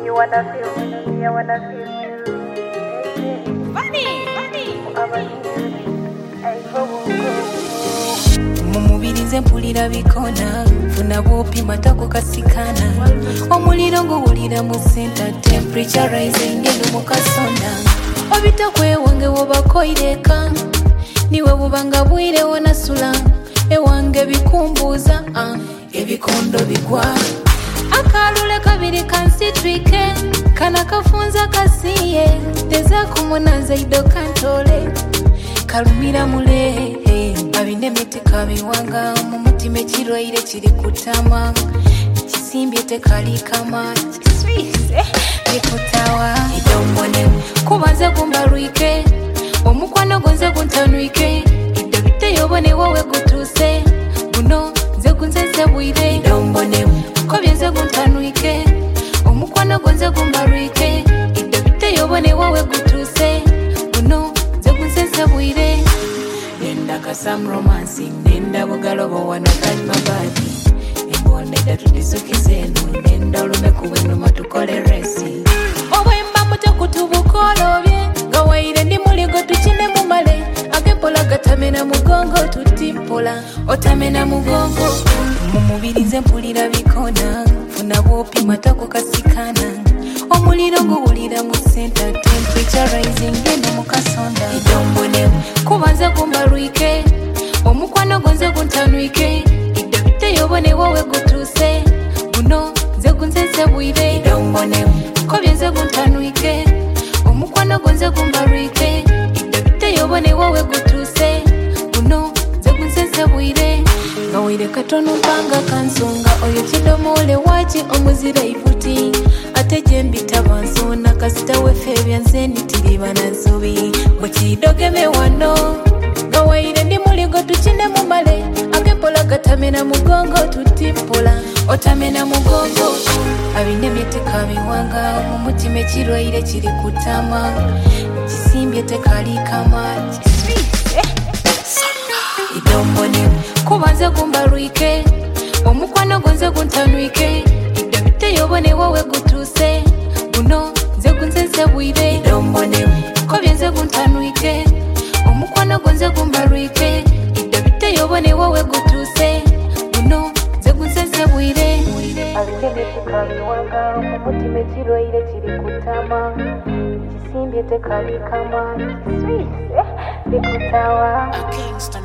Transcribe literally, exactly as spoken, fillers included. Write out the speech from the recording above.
You wanna feel me, I wanna feel you. Funny, funny. Mumubirize mpulira bikona funa bopi matako kasikana omuliro nguwulira mu center temperature rising ngendo mukasonda obita kwewange wobakoireka niwe bubanga bwire wonasula ewange bikumbuza uh, ebikondo bigwa akalule kabiri kansitwike kana kafunza kasiye teza kumunaza ido kantole kalumira mulehe abinemete kabiwanga mu mutima ekirwaire kiri kutama kisimbye tekali kama kiswise nikutawa idombone kubanza kumbarwike omukwano gonze guntanwike iddo biteyobone wowe gutuse guno nze gunzeze bwire idombone ko byenze guntanwike omukwano gonze gumbarwike iddo biteyobone wowe gutuse guno nze gunzeze bwire nenda kasam romancing nenda bugalobo wano kali mabadi emboneda tudisukizenu nenda olume kuwenuma tukole resi obwemba muto kutubukolobye gawaire ndi muligo tukine mumale agepola gatamena mugongo tutimpola otamena mugongo mumubirize mpulira bikona funa bopi matako kasikana omuliro nguwulira mu center temperature rising ngendo mukasonda idombone kubanza kumbarwike omukwano gonze guntanwike iddo biteyobone wowe gutuse guno nze gunzeze bwire idombone ko byenze guntanwike omukwano gonze gumbarwike iddo biteyobone wowe gutuse guno nze gunzeze bwire ngawire katono mpanga kansonga oyo kidomole waki omuzira ivuti ate jembita bansona kasita wefe byanze nitiriba nansobi bwekidogeme wano gawaire ndi muligo tukine mumale agepola gatamena mugongo tutimpola otamena mugongo abinemete kabiwanga mu mutima ekirwaire kiri kutama kisimbye tekali kama kiswise idombone kubanza kumbarwike omukwano gonze guntanwike iddo biteyobone wowe gutuse guno nze gunzeze bwire idombone ko byenze guntanwike omukwano gonze gumbarwike iddo biteyobone wowe gutuse guno nze gunzeze bwire Abinemete kabiwanga mu mutima ekirwaire kiri kutama kisimbye tekali kama kiswise nikutawa